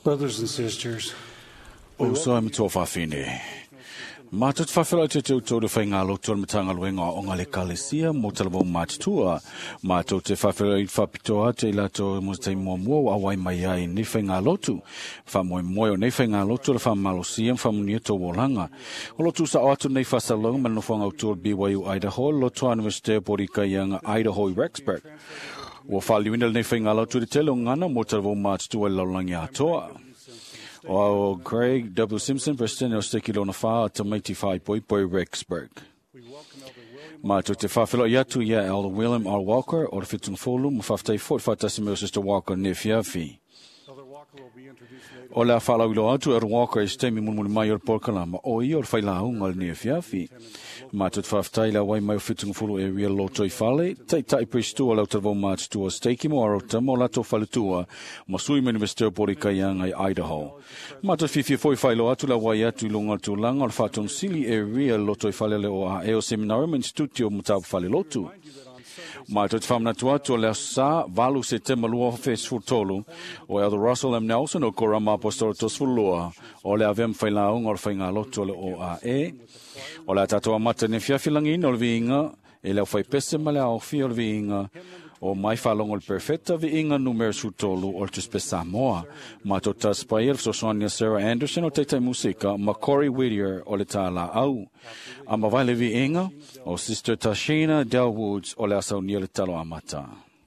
Brothers and sisters, O so am to fafine. Matut fafela te to de fainga lo to matanga luenga o ngale kalesia mo talabo matua. Mato te fafela I fapitoa te lato mo te mo a wai mai ai ni fainga lotu. Fa mo mo ne fainga lotu le fa malosia fa mo to wolanga. O lo tu sa atu nei fasalong man no fanga to BYU Idaho lo to University Porika Young Idaho Rexburg. O fa liwina nei fainga lotu de telo ngana mo talabo matua lo langa toa. O Craig W. Simpson, President o Stekilo na wha to Mighty Poi Rexburg. Ma to te whawhilo iatu ia Elder William R. Walker o Fitung Folu mo whaftai fort whatasi meu Sister Walker ne fiafi. O la whalauilo atu er Walker is temi mulmuni mai or porkala ma o I or whailaunga ne fiafi. Ma to te whaftai la wai mai o Fitung Folu area lo toi whale, tai pristu o lau tarvo mat tu o Steiki mo arota mo lato whaletua mo sui University of Porika Young Idaho. Ma to fifi foi whailo atu la wai atu lunga tu langa o whaton sili area lo toi whale o a eo seminarium institutio mo tau whale lotu. Ma to te whamna tua to leo sa valu se te malua fes furtolu o Elder Russell M. Nelson o Korama Apostolo tos fulua o le avem whailaung o whainga lotu le o a e. O la tatoa mata ne fiafilangin o le viinga, e leo whai pese ma le au fi o le viinga, o mai whalong o le perfecta viinga numer sutolu o le tuspe Samoa. Ma to taspair so Sonia Sarah Anderson o teitai musika, ma Corey Whittier o le tala au. A ma vai le viinga, o Sister Tashina Del Woods o le asau nia le talo amata.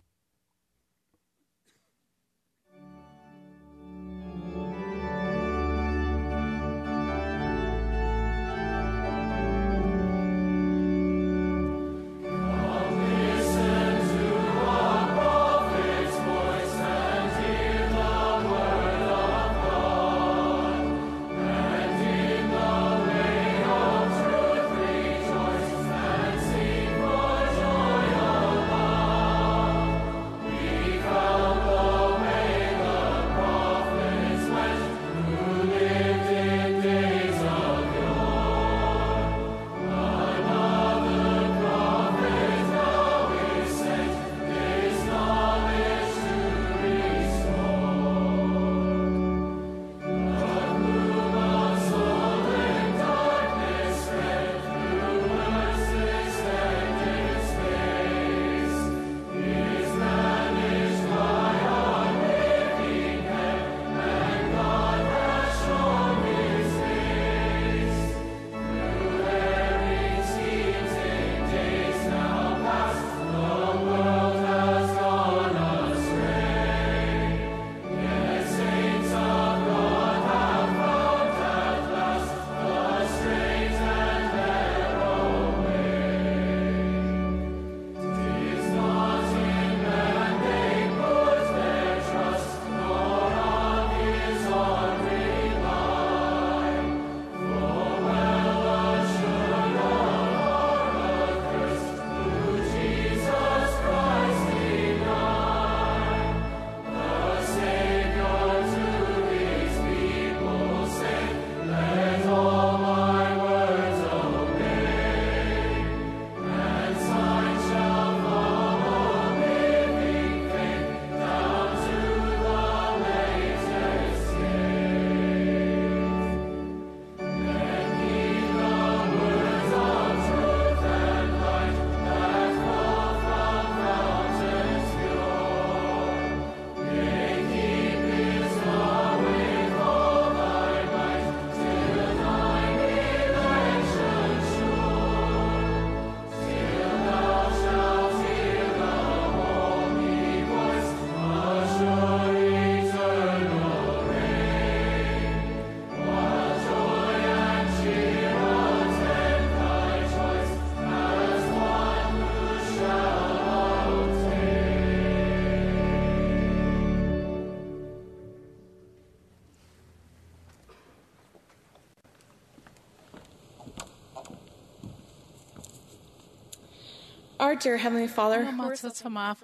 Our dear Heavenly Father, Matas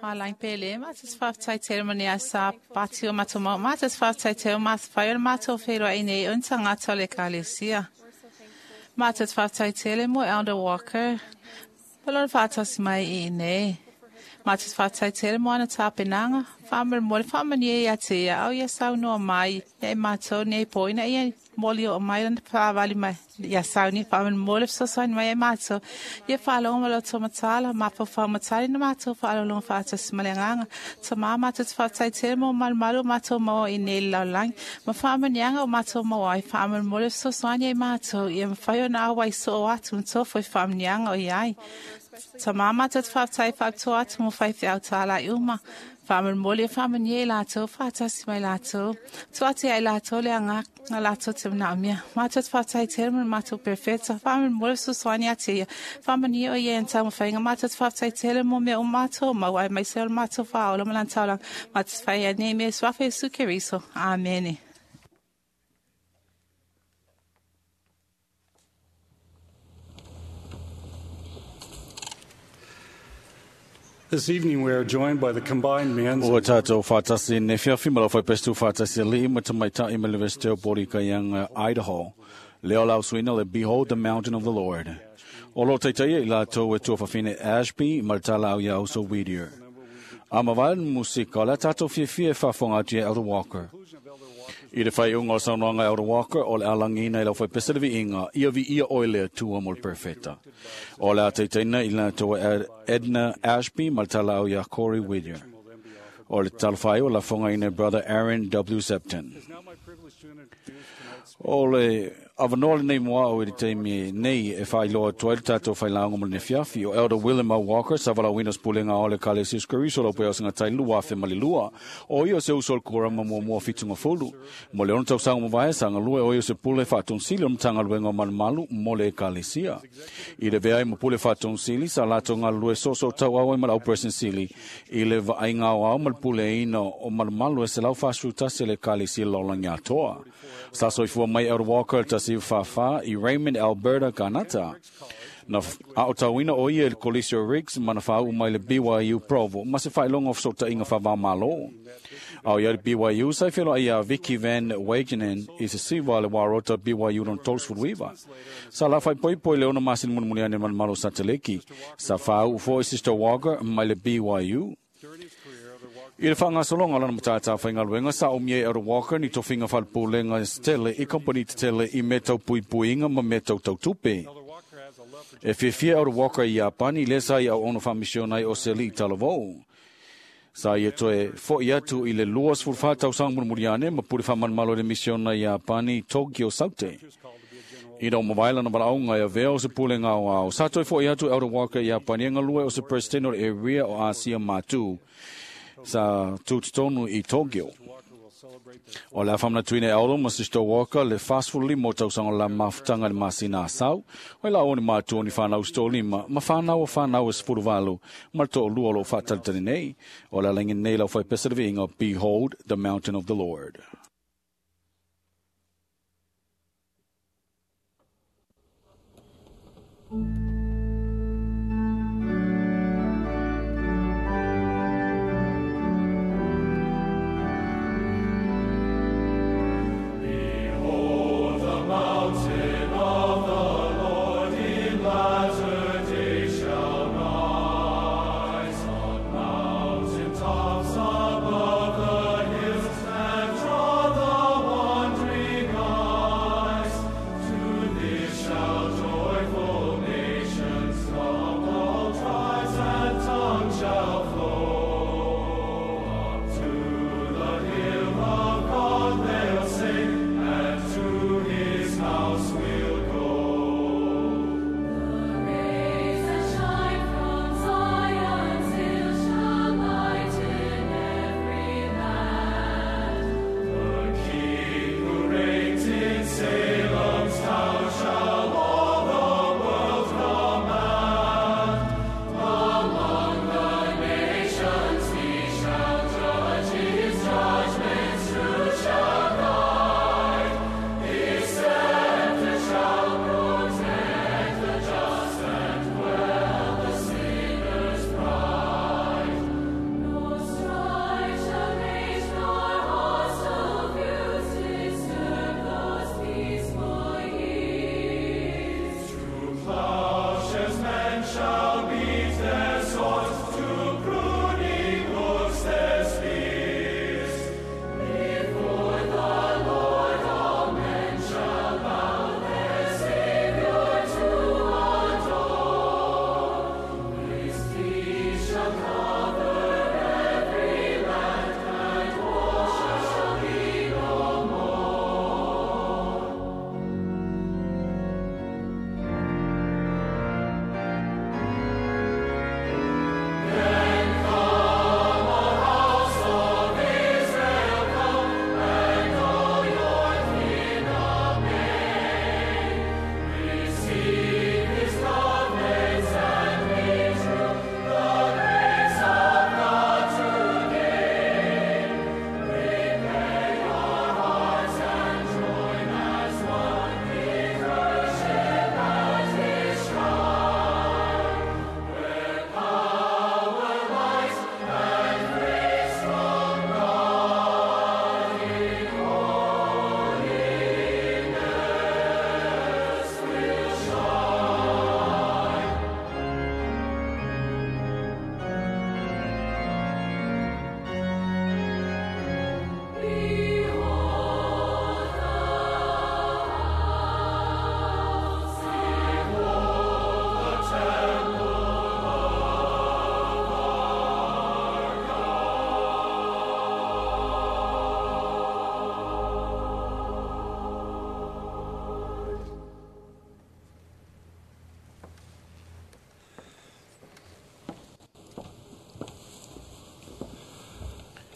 ceremony sa patio matoma matas faftai mas fire mato fero ine unsanga tole kalesia. Matas faftai mo Elder Walker. Balon fatas mai ine. Mātus whātai tere moana tāpenanga. Whamar mole whamani e a te au ia sau noa mai. E mātou nei poina ia moli o mai rana whāwali mai. Ia sau ni whamar mole fsosoani mai e mātou. Ia whālonga malo tō matala. Māpau whāmatari na mātou whālonga whātas malenganga. Tā mā mātou whātai tere mo malu mātou mau i nei laulangi. Ma whamanianga o mātou mau ai whamar mole fsosoani e mātou. Ia mwhai o na awai so o atu mtofo i whamanianga o iai. Ta mama te whātai whātua atu mo whai whiau tāla i uma. Whamar mole whamar nie lātou, whātasi mai lātou. Tuati ai lātou le anga lātou te mnaumia. Mātou te whātai terma mātou perfecta. Whamar mole suswani atia. Whamar nie o ie entau mo whainga. Mātou te whātai tere mo mea o mātou. Mawai mai seo mātou whaola malantaulang. Mātou te whai ane mea swafe sukeriso. Amen. This evening we are joined by the combined men's O tātou whātasi ne whiawhi mara whai pestu whātasi li ima te maita ima University of Borikayanga, Idaho. Leo lau suina le Behold the Mountain of the Lord. O lo teitaia I lātou e tua whawhine Ashby, martala au ia also Whittier. A mawai musika o la tātou whiawhi e whawhonga tia Elder Walker. I te whai unga o saunanga Elder Walker o le alangina I lau whai pesaravi inga ia vi ia oile tua mol perfecta. O le teitaina I lātou Edna Ashby, martala au ia Corey Whittier. O le talwhai o la whonga ina brother Aaron W. Septon. O le avanoa nei moa o I te me nei e whai loa tuail tātou whai launga mo le whiawhi o Elder Willem R. Walker sa wala winas pulenga o le Kalesius Kariso lo peo singa tai lua whi malilua o io se usol kura ma mua fitunga fulu mo le onatau sanga mo vai sanga lua o io se pule whatun sili o mtanga luenga malu mo le Kalesia I le vea mo pule whatun sili sa lato ngā lue soso tau au e mala Operation Sili I le vai ngā au mal pule ino o malu e se lau whasruta se le Kalesia lola ngā toa sa soifua mai Elder Walker tasi whawha I Raymond, Alberta, Kanata. Na aotawina o ia Colisio Riggs mana whau mai le BYU Provo. Ma se whailonga of sota inga whawa malo. Au ia BYU sai whilo ia Vicky Van Wagenen I se siwa le warota BYU non Tolswood Weaver. Sa la whai poi leona masin munumunia ne man malo sa teleki. Sa whau ufo Sister Walker mai le BYU. I le whanga solonga lana matata whainga luenga sa omie Elder Walker ni to whinga whalpulenga stele I company te tele I metau puipuinga ma metau tautupe. E whiawhia Elder Walker I Apani le sa I au ono whamisionai o se li talavou. Sa I toe fo I atu I le luas fulwhatau sang murmuriane ma puri whamanmalo le misionai I Apani Tokyo Saute. I rau mawaila na walaunga ia vea o se pulenga o au. Sa toe fo I atu Elder Walker I Apani anga lue o se president o area o Asia Matu. Sa tutonu I Tokyo. O la whamna tuine aolo ma Sister Walker le fastfully mo tausanga la mafutanga le masina asau. O la oni mātua ni whanau stoli ma whanau o whanau e spuruvalu ma to lua lo whataritani nei. O la langin nei lau whai pesaravi inga Behold the Mountain of the Lord.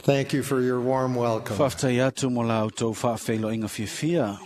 Thank you for your warm welcome. Whaftai atu mo lau tau whawhelo inga whiawhia.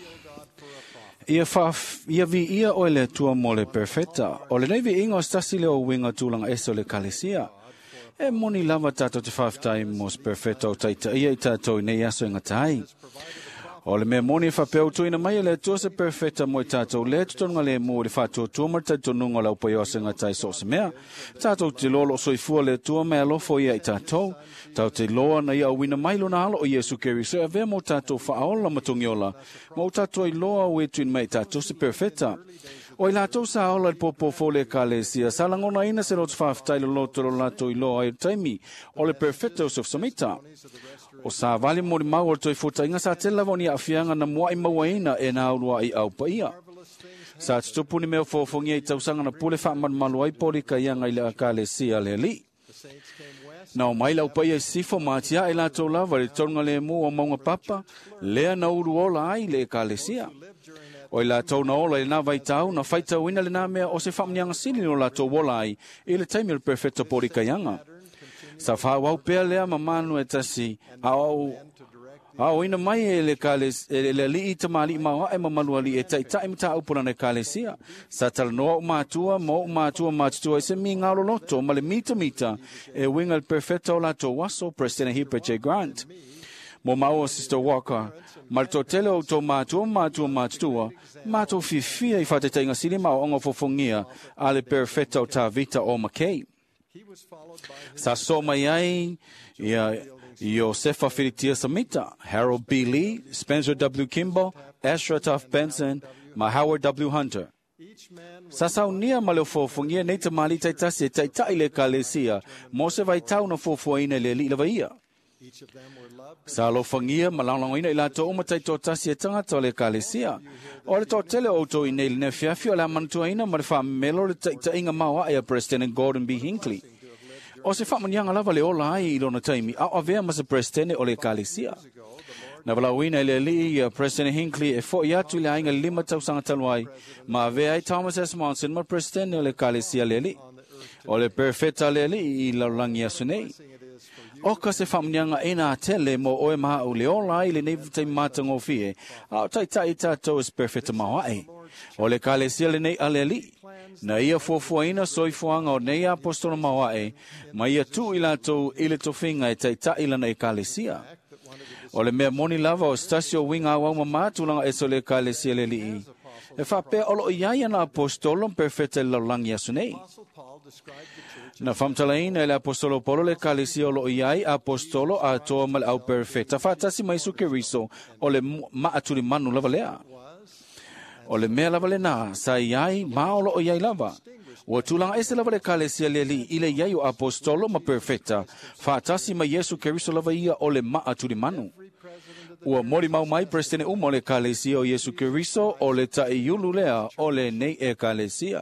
Ia vi ia o le tua mo le perfecta. O le nei vi inga o stasi le o winga tūlanga eso le kalesia. E moni lava tātou te whawhtai mos perfecta o taita ia I tātou nei aso inga tai. O le mea moni whapeu tuina mai le tua se perfecta mo I tātou le tutonga le mo le whātua tuamar tātou nunga lau pai o se inga tai so se mea. Tātou te lolo soifua le tua mea lofo ia I tātou. Tau te loa na ia wina mai lona alo o Yesu Keriso e vea mo tātou whaaola matungiola. Mo tātou I loa o e tuin mai tātou se perfecta. O I lātou sa aola I popo fole kalesia. Sa langona ina se lotu whawhtai lo loto lo lātou I loa I taimi. O le perfecta o samita. O sa vali mori mau o toi futa inga sa te lava ni a whianga na mua I mawaina e na aurua I au paia. Sa tutupu ni meo fofongia I tausanga na pule whaman malua I poli ka ianga I le kalesia le li. Na o mai lau pai e sifo mātia e lātou lava le tonga le mu o maunga papa, lea na uru ola ai le kalesia. O I lātou na ola e nā vai tau, na whaita wina le nā mea o se whamnianga sili no lātou ola ai, e le taimi le perfecta pori kaianga. Sa whawau pēr lea mamanu e tasi, au ina mai e le kales e le li tamali ma e mamalua li e tai mta upuna ne kalesia sa tala no matua matua se mi ngalo loto ma le mita e winga il perfetto la to waso President Hipa J Grant mo mau Sister Walker ma to tele o to matua mato fifia I fate tenga silima o ngo fofongia ale perfetto ta vita o makei sa so mai ai Josefa Filitia Samita, Harold B. Lee, Spencer W. Kimball, Asher Tuff Benson, ma Howard W. Hunter. Sa saunia ma leo fofongia nei te mali taitasi e taitai le kalesia, mo se vai tau na fofoina le li lavaia. Sa lo fangia ma langlangoina I lato uma taito tasi e tangata le kalesia. O le tō tele o tō I nei le fiafi o le amantuaina ma le whamelo le taitainga maua e a President Gordon B. Hinckley. O se whamanianga lava le ola ai I lona taimi, a avea ma se Presidente o le kalesia. Na walawina le li President Hinckley e fo iatu le ainga 5 tausanga taluai, ma avea ai Thomas S. Monson ma Presidente o le kalesia le li. O le perfecta le li I laulangi asunei. O ka se whamanianga e nā tele mo oe maha o le ola ai le nei taimi mātango fie, a o tai tātou is perfecta mawae. O le kalesia le nei ale li. Na ia fuafuaina soifuanga o nei apostolo mawae, ma ia tu I lātou I le tofinga e taitai lana e kalesia. O le mea moni lava o stasio winga awau mamātulanga e so le kalesia le lii. E whapea olo I iaia na apostolo perfecta le laulangi asunei. Na whamtalaina le apostolo polo le kalesia olo iai apostolo a toa mal au perfecta. Whatasi mai Yesu Keriso o le maaturi manu lava lea. O le mea lava le nā, sa iai maolo o iai lava. Ua tulanga ese lava le kalesia le li, ile iai o apostolo ma perfecta, whaatasi ma Yesu Keriso lava ia o le maaturi manu. Ua mori mau mai Presidente o le kalesia o Yesu Keriso o le tai yulu lea o le nei e kalesia.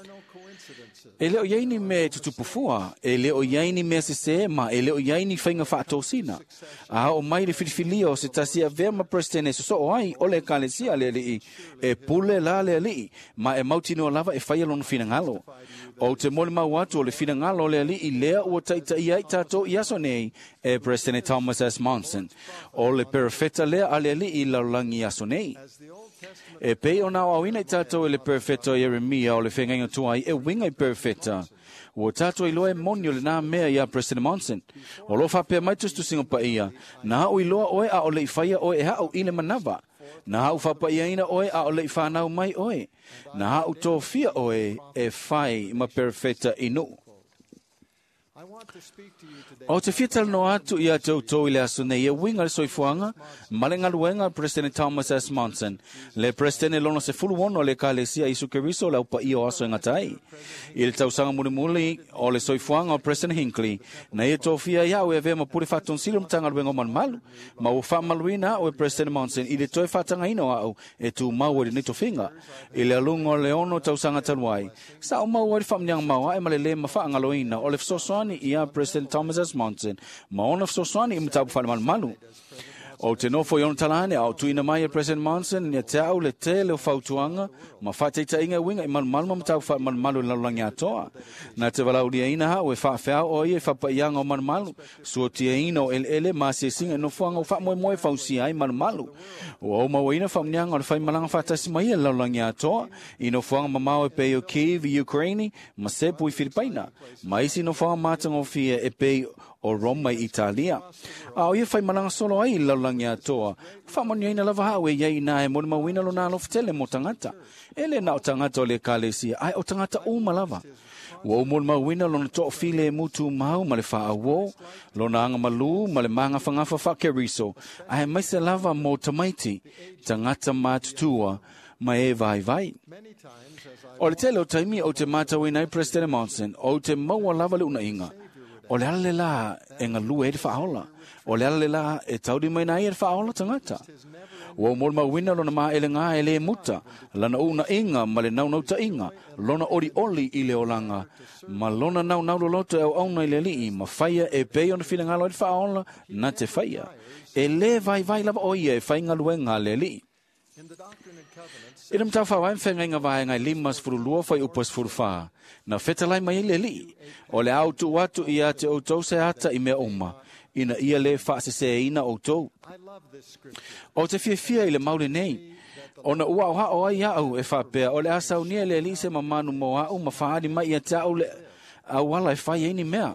E leo iai ni me tutupufua, e leo iai ni me sese ma, e leo iai ni whainga whaatosina. A o mai le whirifilia o se tasia vema Presidente so o ai o le kalesia le li, e pule la le li, ma e mautino lava e whaia lona finangalo. O te mole mau atu o le finangalo le li I lea ua taita iai tato I aso nei e President Thomas S. Monson. O le perfecta lea a le li I laulangi aso nei. E pei o nao awina I tato e le perfecta Jeremia o le whengainga tuai e winga I perfecta. Ua tato I loa e monio le nā mea ia President Monson. O lo whapea mai tustu singo pa ia. Na hau I loa oe a o le iwhaia oe e hau I le manava. Na hau whapa ia ina oe a o le whanau mai oe. Na hau tō fia oe e whai ma perfecta inu. O te whitala no atu I a tau I le asu nei e winga le soifuanga, malenga luenga President Thomas S. Monson, le Presidente lona se fulu ono le kalesia Yesu Keriso le upa I o aso ingatai. I le tausanga mulimuli o le soifuanga o President Hinckley, na ia tō fia iau e vea ma puri whaton silo mtanga luenga malu, ma ua whamaluina o e President Monson I le toi whatanga ino au e tu mau e nito finga. I le alunga o le ono tausanga taluai. Sa o mau e whamniang maua e malele ma whaangaloina o le fsoswani I a President Thomas S. Monson, ma ona fsoswani I mtapu whale malu. O te nofo i ona talane, au tuina mai e President Monson, ni te au le te leo fautuanga, ma whateita inga winga i malumalma ma tau malumalu na laulangi atoa. Na te walauria ina ha, ue whaafeau o ie whapaianga o malumalu, sua tia ina o ele ma se singa no fuanga o whamoe fausi ai malumalu. O au mawa ina whamnianga o le whai malanga whatasi mai e laulangi atoa, i no fuanga mamao e pei o Kiev i Ukraini, ma sepu i Filipaina. Ma isi no fuanga matanga o fia e pei o Roma i Italia. Au ia whai malanga solo ai laulangi atoa. Whamoni ina lava hao e iei na e moni mawina lo na lofitele mo tangata. Ele na o tangata o le kālesia, ai o tangata o malava. Wa moni mawina lo na toa file e mutu mau ma le wha awo, lo na anga malu ma le manga whangafa whakeriso, ai maise lava mo tamaiti, tangata mātutua ma e vai. O le tele o taimi o te mātawina i President Monson, o te maua lava le una inga. O le ala le la e ngā lua e te whaola. O le ala le la e tauri mai nai e te whaola tangata. Wa mol ma wina lona maa ele ngā ele e muta. Lana una inga ma le nau ta inga. Lona ori i le olanga. Ma lona nau lo lota e o auna i le li ma whaia e pei ona whina ngalo e te whaola na te whaia. E le vai lava o ia e whai ngā luenga le li. Ina mtau whawai mwhenga inga vai ngai limas furu lua whai upas furu wha. Na whetalai mai le li. O le au tu watu i a te outou se ata i mea oma. Ina ia le whaase se ina outou. O te fia i le maule nei. O na ua oha o ai au e whapea. O le asau nia le li se mamanu mo au ma whaari mai i a te au le awala e whai eini mea.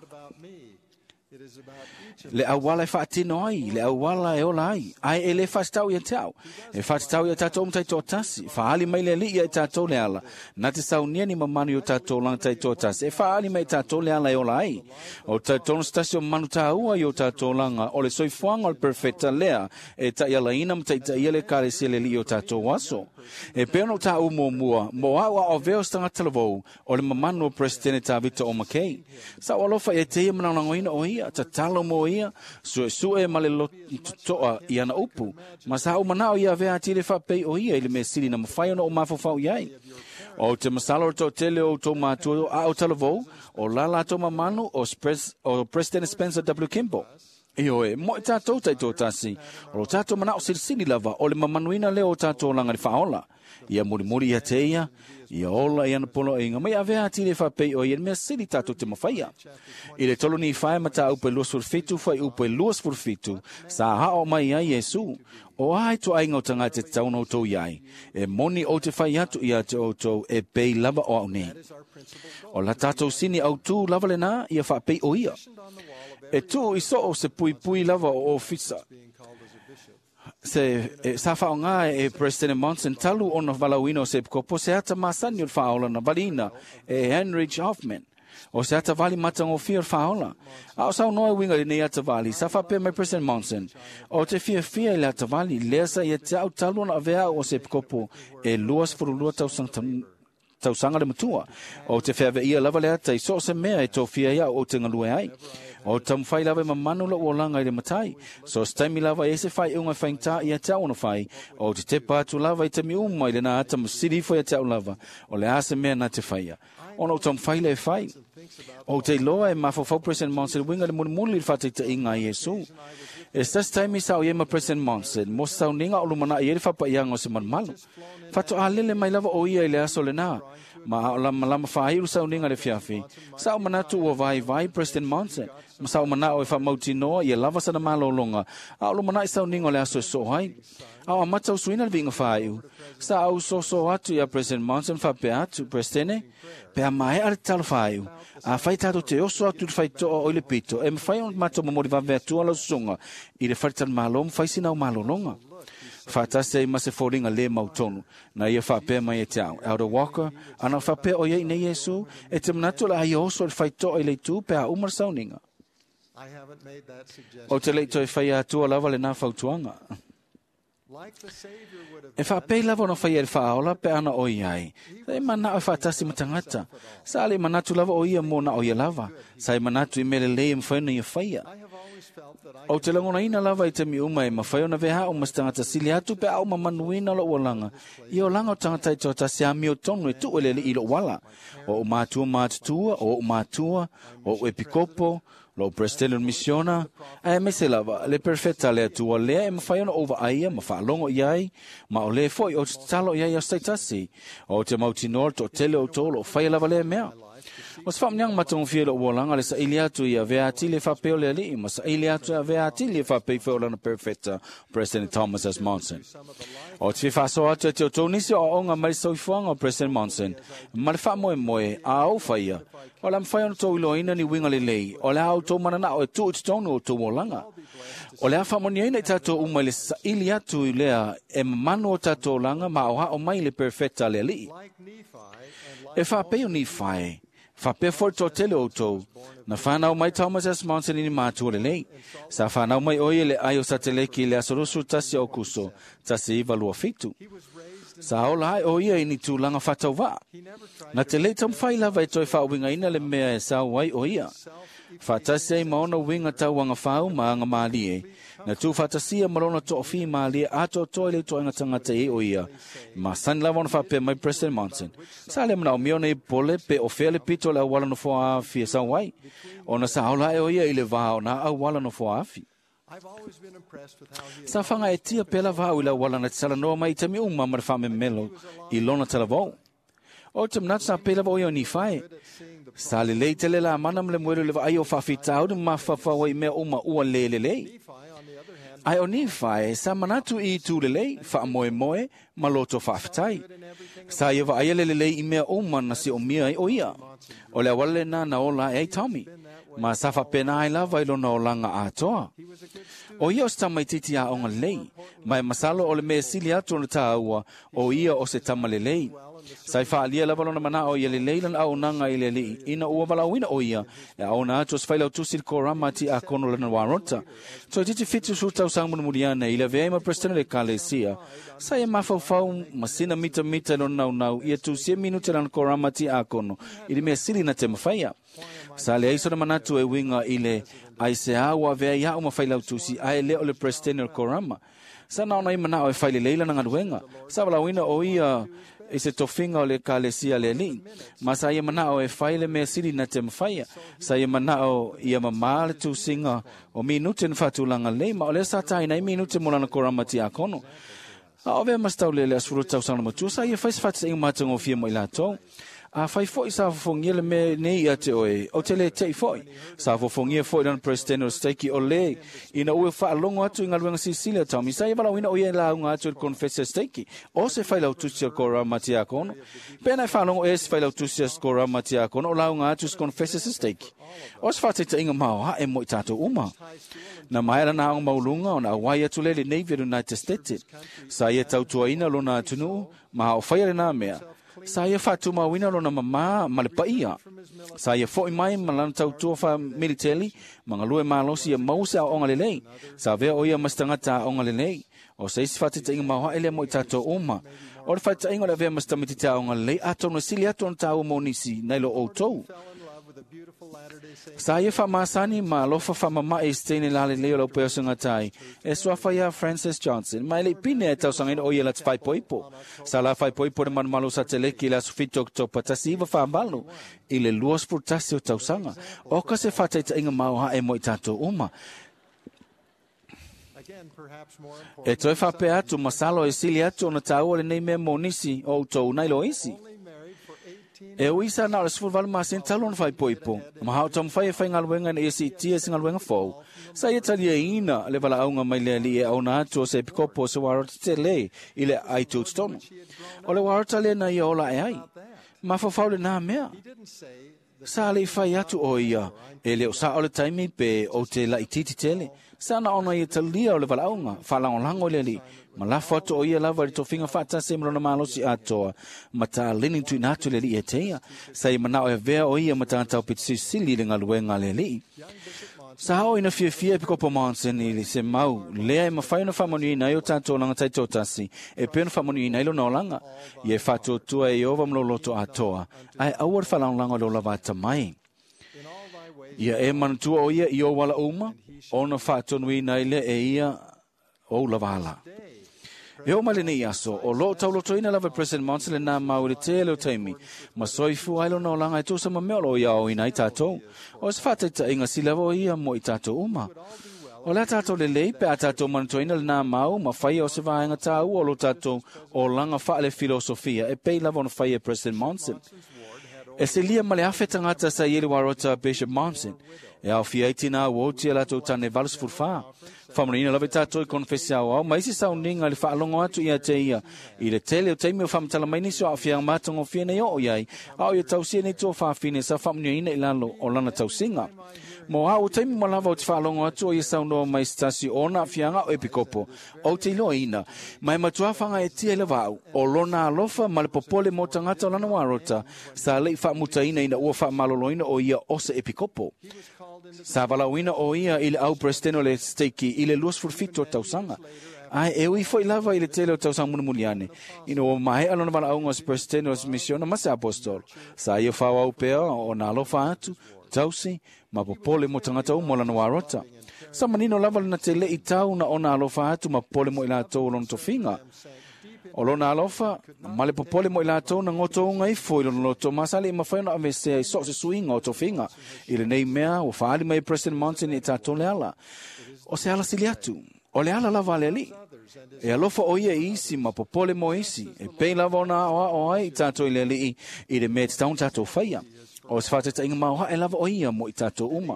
Le awala e whaatino ai, le awala e ola ai. Ai e le whaastau i a te au. E whaastau i a tatou mtai tō tasi. Whaali mai le li i a tatou le ala. Na te sau nia ni mamanu i o tatou lang tai tō tasi. E whaali mai tatou le ala e ola ai. O tatou no stasi o manu tā ua i o tatou langa. O le soifuanga o le perfecta lea. E ta i ala ina mtai ta i ale kare se le li i o tatou waso. E peono tā u mua. Mo awa o veo stanga talavou. O le mamanu o presidente tā Victor Omakei. Sa walofa e te ia mananangoina o ia. Ta talo mo ia. Sue ma le toa i ana upu. Ma sa au manao ia vea tire whapei o ia. Ile me siri na mawhai ona o mawhawhau iai. O te masala o tō tele o tō mātua a o talavou. O lala tō mamanu o President Spencer W. Kimball. Io e mo tātou tai tō tasi. O tātou manao sirisiri lava. O le mamanuina leo o tātou langa ni whaola. Ia muri ia te ia. Ia ola ia na polo inga. Mai avea tire whapei o ia mea siri tātou te mawhaia. I le tolo ni whae mata upe luas furfitu. Whai upe luas furfitu. Sa hao mai ai Yesu. O ai to ai ngau tanga te tauna o tō iai. E moni o te whai atu ia te o tō e pei lava o au ne. O la tātou sini au tū lava le nā ia whapei o ia. E tu i so se pui lava o ofisa. Se sa whao ngā e President Monson talu o na walawino se kopo se ata masani o whaola na valina e Heinrich Hoffman. O se ata vali matango fia whaola. A o sau noa winga nei ata vali sa whape mai President Monson. O te fia le ata vali lea sa i te au talu na avea o se kopo e luas furu lua tau sanga le matua. O te whea ia lava le ata i so se mea e tō fia ia o te ngalue ai. O tam whai lava ma manu la o langa i le matai. So staimi lava e se whai unga whaingta i a te au na whai. O te te pātu lava i te mi uma i le nā ata masiri fo i a te au lava. O le ase mea na te whaia. O no tam whai le whai. O te loa e mawhawhau President Monson winga le muni le whataita i ngā Yesu. E stas taimi sa o iema President Monson. Mo sau ninga o lumana i ere whapa ianga o se manmalu. Whato a lele mai lava o ia i le aso le nā. Ma lama whairu sau ninga le fiafi. Sau manatu o vai President Monson. Ma sau manao e whamauti noa i e lava sana malolonga. A o lumana i sau ninga le aso e so hai. A o matau suina le vinga whaiu. Sa au so atu i a President Monson whape atu Presidente. Pea mai are talo whaiu. A whai tato te oso atu le whai toa o ile pito. E mwhai on matau mamori vavea tua lau sunga. I le wharitan malom whai sinau malolonga. Whatase i mase fōringa le mautonu. Na ia whapea mai e te au. Elder Walker, ana whapea o iei nei Yesu. E te manatu la ai oso le whai toa i le tū pea umar sauninga. O te leito e whai atua lava le nā whautuanga. E whapei lava no whai e whaola pe ana o iai. E mana o whatasi matangata. Sa le manatu lava o ia mō na o ia lava. Sa e manatu i mele le mwhaina i a whaia. O te langona ina lava I te mi uma e mawhai ona veha o mastangata sili atu pe au mamanuina lo walanga. I o langa o tangata I tō tasi a mio tonu e tu ele I lo wala. O mātua mātutua, o mātua, o epikopo, lo prestelo misiona, ai mese lava, le perfetta le atua lea e mawhai ona ova aia, mawhaalongo iai, ma o le foi o talo iai o staitasi, o te mautinor to tele o tolo, o whai lava lea mea. O se whamniang matongo fia lo uolanga le sa ili atu ia vea ati le whapeo le ali, ma sa ili atu ia vea ati le whapeo whaolana perfetta, President Thomas S. Monson. O te whaso atu e te o tōnisi o onga marisoifuanga o President Monson, ma le wha moe a au whaia, o le mwhai ona tō iloina ni winga le lei, o le au tō manana o e tū te tonu o tō uolanga. O le a whamoni aina I tato umai le sa ili atu I lea e manu o tato langa ma o ha o mai le perfetta le ali. E whapeo ni whae. Whapea for tō tele o tō. Na whanau mai Thomas S. Monson ni mātua le lei. Sa whanau mai oia le ai o sa te leki le asarusu tasi o kuso. Tasi I valua fitu. Sa ola ai oia I ni tūlanga whatau wā. Na te lei tam whai lava I toi whauwinga ina le mea e sa wai oia. Whatasi ai maona winga tau wanga whau ma anga maalie. Na tū whatasia marona tō o whi maalie ato toi le tō inga tangata e oia. Ma sani lava ona whapea mai President Monson. Sa le mana o miona I pole pe o whea le pito le awala no fua awhi e sa wai. Ona sa ola e oia I le wā o na awala no fua awhi. Sa whanga e tia pela wā I le awala na te sala noa mai tami uma ma le whame melo I lona tala vau. O te mnat sa pela vau I o ni whae. Sa le lei tele la manam le mwere le ai o whawhitau de ma whawhawa I mea uma ua le lei. Ai o ni whae, sa manatu I tū le lei, wha moe moe, ma loto whawhitai. Sa ia wa aia le lei I mea uma na si o mia I o ia. O le awale na ola e Tommy. Ma sa whapena ai lava I lona o langa atoa. O ia o se tamai titi a onga lei. Mai masalo o le mea sili atu na ta aua, o ia o se tamale lei. Sai whaalia lava lona mana o ia le leilan au nanga I le li. Ina ua walawina o ia. E au na atu o swailau tusir korama ti a kono lana warota. So titi fitu sutau sangmuna muriana I le veima prestana le kalesia. Sai e mawhauwhau masina mita lona nau ia tu 10 minute lana korama ti a kono. I le mea sili na te mawhaia. Sa le aiso na manatu e winga I le ai se awa vea ia o mawhailau tusi ai le o le prestana korama. Sa naona I mana o e whaile leila na ngaruenga. Sa walawina o ia I se tofinga o le kalesia le li. Ma sa ia mana o e whaile mea siri na te mawhaia. Sa ia mana o ia mamale tu singa o minute na whatulanga le. Ma o le sa tai na I minute mulana korama ti a kono. A o vea mastau le asuru tau sana matu. Sa ia whais whatsa inga matango fia mo ila tau. A whai foi sa fofongia le me nei a te oe. O te le tei foi. Sa fofongia foi dan President o Steiki o le. Ina ue wha alongo atu inga luenga Sicilia tau. Misa ia walawina o ia la unga atu il confessor Steiki. O se whai lau tusia kora mati a kono. Pena wha alongo e se whai lau tusia kora mati a kono. O la unga atu il confessor Steiki. O se wha te inga mao ha e mo I tato uma. Na maera na ang maulunga o na awai atu le Navy United States. Sa ia tau tua ina lona atunu. Ma o whaiare na mea. Sa ia whatu mawina lona mama malepaia. Sa ia fo mai malana tau tua wha military, mga lue malosi ia mausa a onga lelei. Sa vea o ia mastangata a onga lelei. O sa isi whatita inga maua ele mo I tato oma. O le whatita inga le vea mastamitita a onga lelei, ato na sili ato na tau monisi, nailo o tou. Sa ia wha masani ma lofa wha mama e steine lale leo lau peo sunga tai. E swafa ia Francis Johnson. Ma ele pine e tau sangaina o ia lats whai poipo. Sa la whai poipo de manumalo sa te leki la sufito to patasi iwa wha ambalo. I le luas purtasi o tau sanga. O ka se whataita inga mauha e mo I tato uma. E toi whape atu masalo e sili atu o na tau ale nei mea monisi o tau nailo isi. E o isa na o le sifurvalu masin talo na whai poipo. Ma hao tam whai e whai ngaluenga na esi tia si ngaluenga fau. Sa ia tali e ina le wala aunga mai lea li e au na atu o se pikopo se warota te le I le ai tūtstono. O le warota le na ia ola e ai. Ma whawhau le nā mea. Sa le whai atu o ia. E leo sa o le taimi pe o te la ititi tele. Sa na ona ia talia o le wala aunga. Whalango lango le li. Ma la foto o ia lava ri tofinga whata se mrona malosi atoa. Ma ta lini tu inatu le li e teia. Sa I mana o e vea o ia ma ta antau pitsi sili le ngaluenga le li. Sa hao ina fia pikopo Monson I li se mau. Lea e mawhai na whamoni ina I o tātou langa taito tasi. E pēna whamoni ina I lo naolanga. I e whatua tua e ova mlo loto atoa. Ai awar whalang langa lo lava tamai. Ia e manatua o ia i o wala uma, ona whātonui nei le e ia o lavala. E o male ni aso, o lo tauloto ina lava President Monson le nā mau le te leo taimi, ma soifu ailo na o langa e tūsa ma meolo ia o ina i tātou, o se whātaita inga si lava o ia mo i tātou uma. O le tātou le lei, pe a tātou manatua ina le nā mau, ma whai o se vāenga tāu o lo tātou o langa wha le filosofia, e pei lava ona whai e President Monson. E se lia male awhe tangata sa ieli warota Bishop Monson, e au fiaiti nā woti a lato tane valus furfaa. Whamarina lave tātou i konfesi au au, maisi sau ninga le whaalongo atu ia te ia. I le tele o teimi o whamatala mai nisi o a whiang mātango whiane o iai, au ia tausia nei tō whaafine sa whamunioina i lalo o lana tausinga. Mo hau teimi mo lava o te whaalongo atu o ia sau noa mai stasi o na whianga o epikopo, o te iloa ina, mai matua whanga e tia le vau, o lona alofa ma le popole mo tangata o lana warota, sa lei whaamutaina ina ua whaamaloloina o ia osa epikopo. Sa valauina o ia i le au presidente o le steiki i le luas furfito tausanga. Ai e ui foi lava i le tele o tausanga munimuliane. Ino o mahe alona valaunga os presidente o misiona ma se apostol. Sa ia whau au pea o na alofa atu, tausi, ma popole mo tangata umola na warota. Sa manino lava na tele i tau na o na alofa atu ma pole mo ila tau lon tofinga. O lona alofa, ma le popole mo ila tau na ngoto unga i foi lona loto masale i mawhaiona avesea i so se suinga o tofinga. I le nei mea o whaali mai President Monson i tātou le ala. O se ala sili atu, o le ala lava le li. E alofa o ia isi ma popole mo isi, e pei lava o na o ai i tātou i le li i le mea taun tātou whaia. O se whateta inga mauha e lava o ia mo i tātou uma.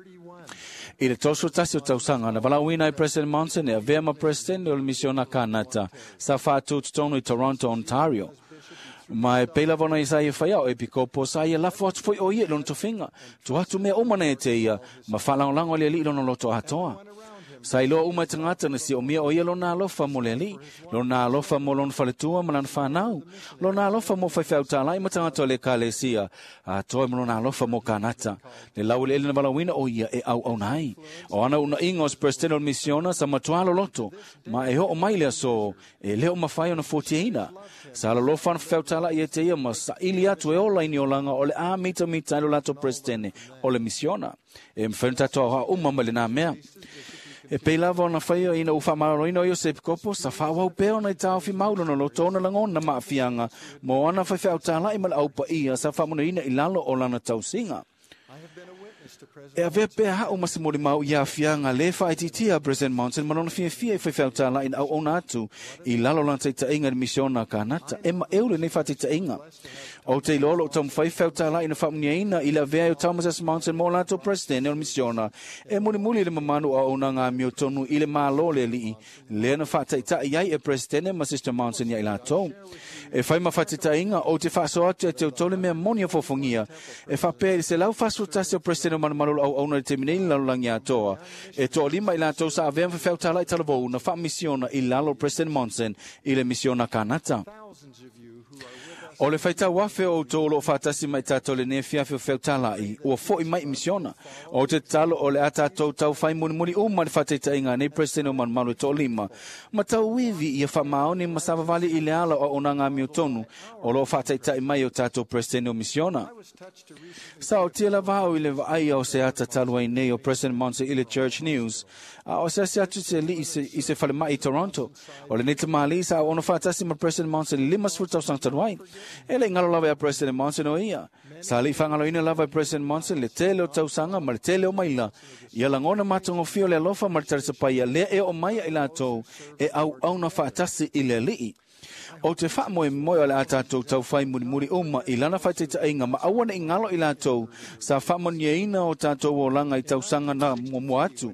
I le toso tasi o tausanga na valauina i President Monson e a vea ma President o le misiona kanata sa whātu tutonu i Toronto, Ontario. Ma e peila vona i sa ia whaiao e pikopo sa ia lafo atu foi o ia lona tofinga. Tu hatu mea umana e te ia ma whalangolango le li lona loto atoa. Sa iloa uma tangata na si o mia o ia lona alofa mo le li, lona alofa mo lona whaletua ma lana whanau, lona alofa mo whaiwhau tālai ma tangata o le kālesia, a toi mo lona alofa mo kanata. Le lau le elena valawina o ia e au nai. O ana una inga os presidente o misiona sa matualo loto, ma e ho o mai lea so, e leo mawhai o na 41. Sa ala lofa na whaiwhau tālai e te ia ma sa ili atu e ola ini o langa o le a mita ilo lato presidente o le misiona. E mwhenutatoa uma ma le nā mea. E pei lava ona whaia ina uwha mararoina o i o se pikopo, sa whawau peo na i tau fi maulo na lo tōna langona maafianga, mo ana whaiwhau tāla i mala aupa ia sa whamuna ina i lalo o lana tausinga. E a vea pea hau masimori mau ia fianga le whaititia President Monson manona fia i whaiwhau tāla in au ona atu i lalo lana teita inga ni misiona kanata, e ma eule nei whaiteita inga. O te lolo o tamu whaiwhau tāla ina whamunia ina i la vea o Thomas Monson mo lato presidente o misiona e muli le mamanu a ona ngā mio tonu i le mālo le li le na whaiteita iai e presidente ma Sister Monson ia i lato. E whai ma whaiteita inga o te whaso atu e te utole mea monia fofongia e whapea i se lau whaso tasi o presidente o manamalo au ona te minei lalo langi atoa. E to lima i lato sa avea whaiwhau tāla i talavou na whamisiona i lalo President Monson i le misiona kanata. O le whaita wafe o tōlo o whātasi mai tātou le nea fiafe o whautala i, ua fo i mai misiona. O te talo o le atatou tau whai muni uma le whateita inga nei Presidente o manmalu tō lima. Ma tau wivi i a whamaoni ma savavali i le ala o ona ngā mio tonu, o lo whateita i mai o tātou Presidente o misiona. Sa o tia la vau i le vaai o se ata talua i nei o President Monson i le Church News, a o se atu se li i se whale mai i Toronto. O le neta maali sa o ono whaatasi ma President Monson i 5 taluai. E le ngalo lava a President Monson o ia. Sa li whangalo ina lava a President Monson le tele o tausanga ma le tele o maila. Ia langona matongo fio le alofa ma le tarisapaya le e o maia i latou e au na whaatasi i le lii. O te wha moe o le atatou tau whai muri uma i lana whaiteita inga ma awana i ngalo i latou sa wha monia ina o tātou o langa i tausanga na mua atu.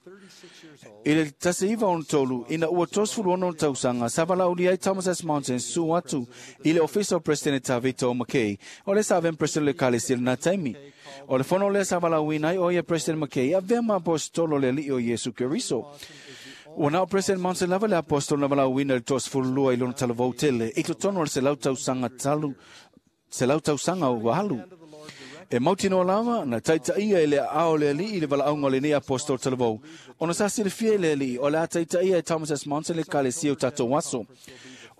I le tase iwa on tolu, ina ua tosfuru ono tausanga, savala uli ai Thomas S. Monson su atu, i le office of President Tavita o McKay, o le saven President le Kalesil na taimi. O le fono le savala uinai o ia President McKay, a vema apostolo le li o Yesu Keriso. Wana o President Monson lava le apostolo na vala uina le tosfuru lua i lona talavou tele, i to tono le se lau tausanga o wahalu. E mautino lava na taita ia ele ao le li i le valaunga le nei apostol talavou. Ona sasi le fie le li o le taita ia e Thomas S. Monson le kalesi o tato waso.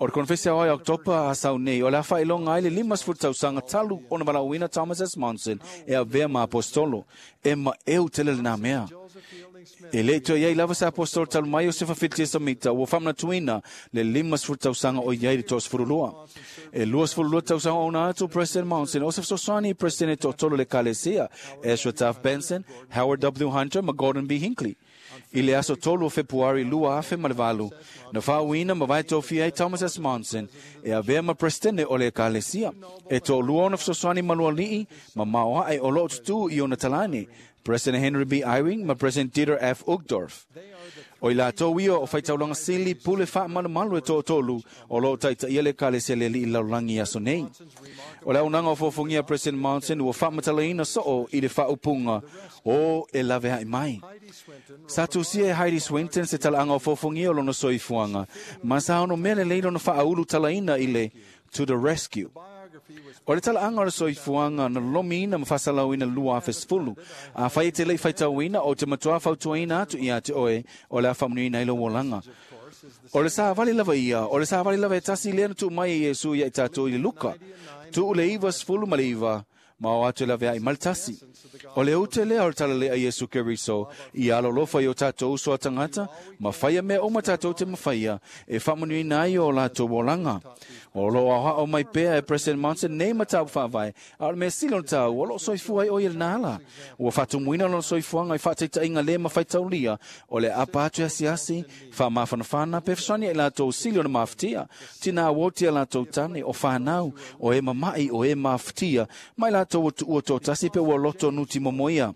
O le konfesia o Oktopa a sau nei, o le awha ilonga ai le 5 tausanga talu o na malauina Thomas S. Monson e a vea ma apostolo, e ma eu tele le nā mea. E le to iai lava sa apostolo talu mai o se whawhiti e samita, ua whamna tuina le 5 tausanga o iai le tos furulua. E luas furulua tausanga o na atu President Monson, o se fsosani President Totolo le Kalesia, Ezra Taft Benson, Howard W. Hunter, ma Gordon B. Hinckley. I le aso tolu o Februari lua afe ma le valu, na whauina ma vai tofi ai Thomas S. Monson, e a vea ma Presidente o le Kalesia, e to lua ona fsosani malua lii, ma maoa ai o lo tutu i ona talani, President Henry B. Eyring, ma President Dieter F. Uchtdorf. O i la tau ia o whaitaulanga sili pule wha malu e tō tolu o lo taita ia le Kalesia le li i laulangi aso nei. O le unanga o fofongia President Monson ua wha matalaina so o i le wha upunga o e lawe hai mai. Sa tusia e Heidi Swinton se talaanga o fofongia o lona soifuanga, ma sa ono mele leilo na wha aulu talaina i le To the Rescue. O le talaanga o le soifuanga na lomina ma whasalauina lua a fesfulu, a whai te lei whaitauina o te matua whautuaina atu i ate oe o le a whamunuina ilo wolanga. O le sa vali lava ia, o le sa vali lava e tasi lea na tu mai e Yesu ia i tātou i le luka, tu ule iwa sfulu ma le iwa, ma o atu lava i maltasi. O le ute lea o le tala lea Yesu Keriso, i alo lofa i o tātou uso a tangata, ma whaia mea o ma tātou te mawhaia, e whamunuina ai o lātou wolanga. O lo aha o mai pea e President Monson nei matau whawai, a me silon tau, o lo soifua o il nala. O whatu muina lo soifuanga i whataita inga le mawhaitau lia, o le apatu asiasi, whamawhanawhana, pe whasani e lātou silon maftia, tina awotia lātou tane, o whanau, o e mamai o e maftia, mai lātou o tō tasi pe o loto nuti momoia.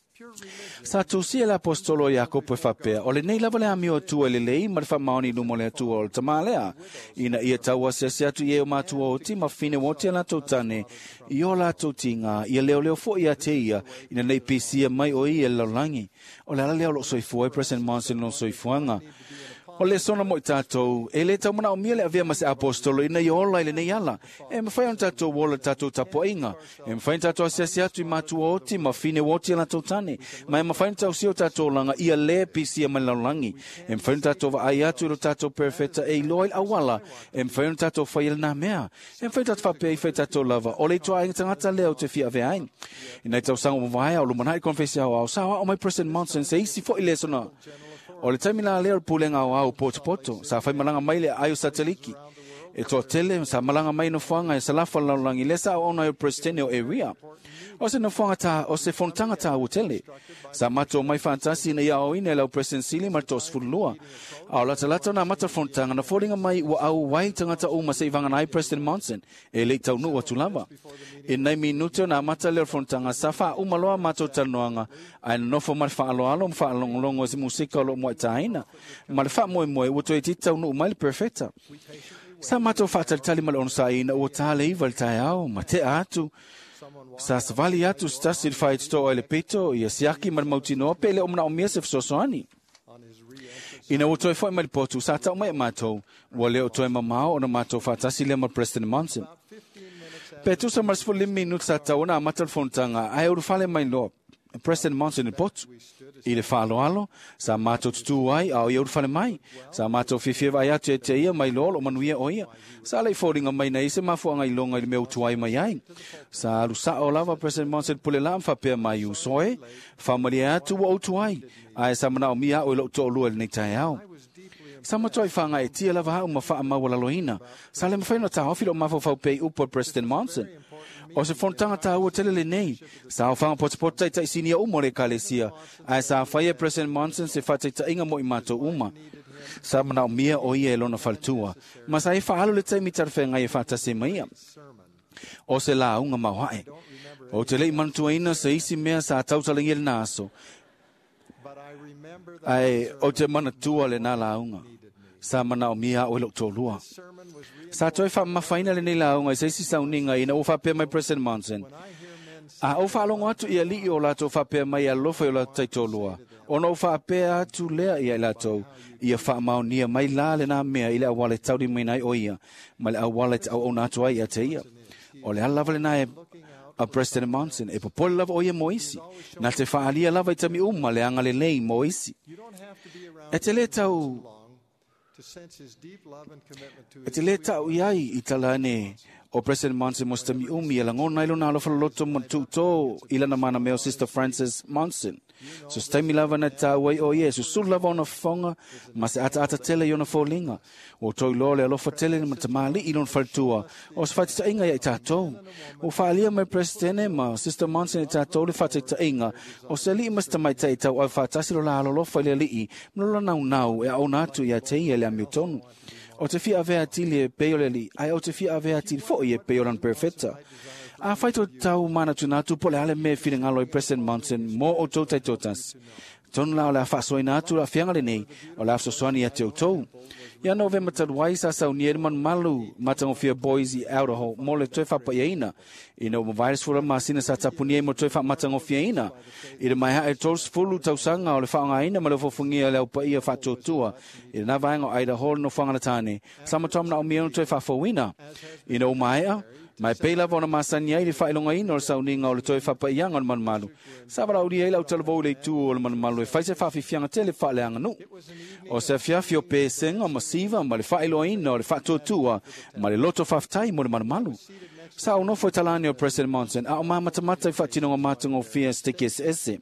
Sa tusia le apostolo Iakopo e whapea, o le nei lava le amio atua le lei, ma le whamaoni lumo le atua o le tamalea. Ina ia taua se atu i e o matua o ti, ma fine woti a lātou tane, i o lātou tinga, ia leo leo fo ia te ia, ina nei pisia mai o i e laulangi. O le ala leo lo soifua e President Monson lo soifuanga. O le sona mo i tātou, e le tau mana o mia le avea ma se apostolo ina i ola i le nei ala. E mawhai on tātou wola tātou tapo inga. E mawhai on tātou asiasi atu i matua oti, ma fine woti a lātou tane. Ma e mawhai on tātou sio tātou langa ia le pisia mai laulangi. E mawhai on tātou wa ai atu i lo tātou perfeta e i loa il awala. E mawhai on tātou whai il nā mea. E mawhai tātou whapea i whai tātou lava. O le toa inga tangata leo te fia avea ain. I nei tau sanga mawhai au lumanai konfesia au sawa o mai President Monson se isi fo i le sona. O le taimina leo pulenga o au poto, sa whai malanga mai le ayo sateliki. E toa tele, sa malanga mai no whanga e sa lafa laulangi le sa ona o Presidente o area. O se no whanga ta, o se fontanga ta o tele. Sa mato mai fantasi na ia o ine lau President Sili mar tos fulua. Au lata na mata fontanga na fōringa mai ua au wai tangata uma se ivanga nai President Monson. E le tau nu atu lava. E nei minuto na mata leo fontanga sa wha umaloa mato tanoanga. Ai nofo mar wha alo ma wha alongolongo si musika lo moe taina. Ma le wha moe uto e titau nu umai le perfecta. Sa mato wha talitali ma le onsa ina ua tale iwa le tai au. Ma te atu. Sa savali atu stasi il whai tito ele pito i asiaki ma le mautinoa pe le omna o mia se fsosoani. Ina o toi foi mai potu sa tau mai matou, ua leo toi mamao o na matou whatasi le ma President Monson. Pe tu sa marsfo 5 minutos sa tau na matal fontanga, ai uru fale mai lo President Monson in potu. I le whaaloalo, sa matou tutu ai, au i uru fale mai, sa matou fifia vai atu e te ia mai lolo o manuia o ia. Sa lei fōringa mai na ise mafuanga i longa i le meu tuai mai ai. Sa alu sa o lava President Monson pule la mwhapea mai u soe, whamaria atu wa utuai, ai sa mana o mia o ilo to lua le nei tai au. Sa matoi whanga e tia lava hau ma wha mawala loina, sa le mwhaino ta hofi lo mawhau pei upo President Monson. O se fontanga ta ua tele le nei, sa o whanga potipota i taisinia umo le Kalesia, ai sa whaia President Monson se whataita inga mo i mato uma. Sa mana o mia o ia e lona faltua, ma sa e whaalo le taimi tarwhenga e whatase maia. O se la unga mawhae. O te lei mantua ina sa isi mea sa tautalingi le naso. Ai, o te mana tua le nā launga. Sa mana o mia o ilo tōlua. Sa toi wha mawhaina le nei launga i sa isi sauninga ina o whapea mai President Monson. A o whaalongo atu i a li o lato whapea mai a lofa o lato taitolua. O no whapea atu lea i a lato i a whaamaunia mai la le nā mea i le awale tauri mai nai o ia. Ma le awale au o nātua i a te ia. O le alawa le nai a President Monson e popole lava o ia moisi. Na te whaalia lava i tami uma le anga le lei moisi. E te le tau to sense his deep love and commitment to E his te le sweet tau wife. iai I talane o President Monson mo stami umi e langona ilo na alofa loto mo tuto ila na mana meo Sister Frances Monson. So stami lava na tau ai o Yesu su lava ona fonga ma se ata tele yona fōlinga. O toi lole alofa tele na matamali ilon faltua o se fatita inga ya I tātou. O whaalia mai Presidente ma Sister Monson I tātou le fatita inga o se li masta mai tai tau au whatasilo la alolofa ile li mlola nau e au natu ia te ia le amiutonu. O te fia avea tili e peoleli, ai o te fia avea tili fo I e peolan perfecta. A whaito tau mana tunatu pole ale me whine ngalo I President Monson mo o tau tai totas. Tonu lao la whasoi natu la whiangale nei o la afsoswani a te autou. Ia November taruai sa sau nierman malu matango fia boys I Audaho mo le toi whapa iaina. Ina o virus fura masina sa tapunie mo toi wha matango fia ina. Ina mai hae tos fulu tausanga o le whaanga ina ma le fofungia le upa ia whatotua. Ina na vaenga o Idaho no whangalatane. Sama tomna o miono toi whafawina. Ina o maea. Mai peila vona masani ai le whailonga ina o le sauninga o le toi whapa ianga o le manumalu. Sabara uri eila o talavou le tu o le manumalu e whaise whawhiwhianga te le whaaleanga nu. O se whiawhi o pēsenga o masiva ma le whailo ina o le whatotua ma le loto whaftai mo le manumalu. Sa o nofo talani o President Monson a o mamatamata I whatinonga matunga o fia stiki ese.